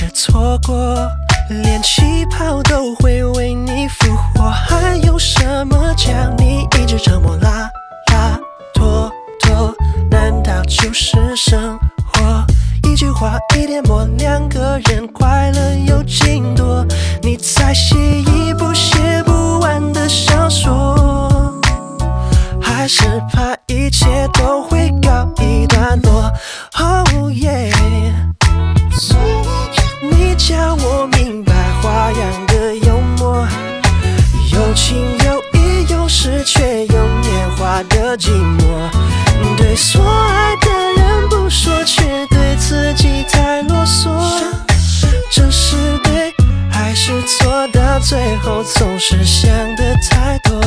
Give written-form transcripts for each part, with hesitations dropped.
次错过，连气泡都会为你复活。还有什么将你一直折磨拉拉拖拖？难道就是生活？一句话一点墨，两个人快乐有尽多。你在写一部写不完的小说，还是怕一切都会告一段落。 Oh yeah， 你叫我明白花样的幽默，有情有义，有时却有年华的寂寞。对所爱的人不说，却对自己太啰嗦。这是对还是错？到最后总是想的太多。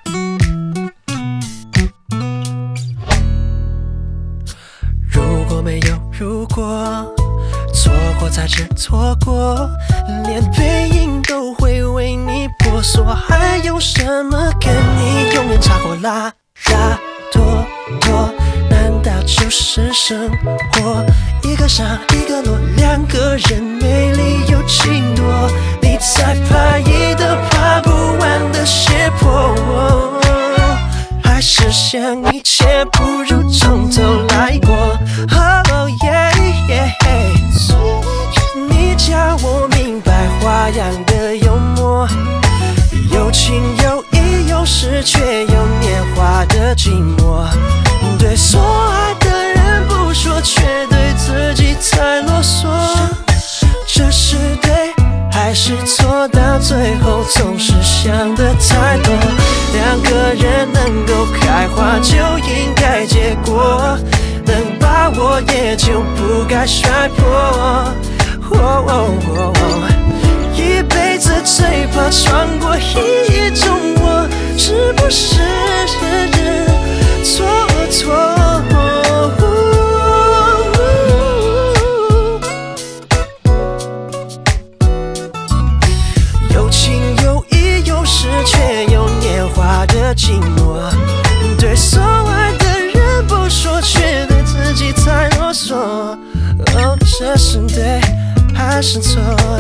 如果没有如果，错过才是错过，连背影都会为你婆娑。还有什么跟你永远差过拉拉拖拖？难道就是生活？一个上一个落，两个人美丽又情多。你在怕一的爬不完的斜坡，还是想一切不如从头来过。Oh yeah yeah， 你叫我明白花样的幽默，有情有义，有时却有年华的寂寞。对所爱的人不说，却对自己太啰嗦。这是对还是错？到最后总是想的太多。两个人能够开花就应该结果，能把握也就不该摔破。一辈子最怕闯过一种我，是不是错错？有情有义，有时却有年华的寂寞。对所爱的人不说，却对自己太啰嗦。哦，这是对还是错？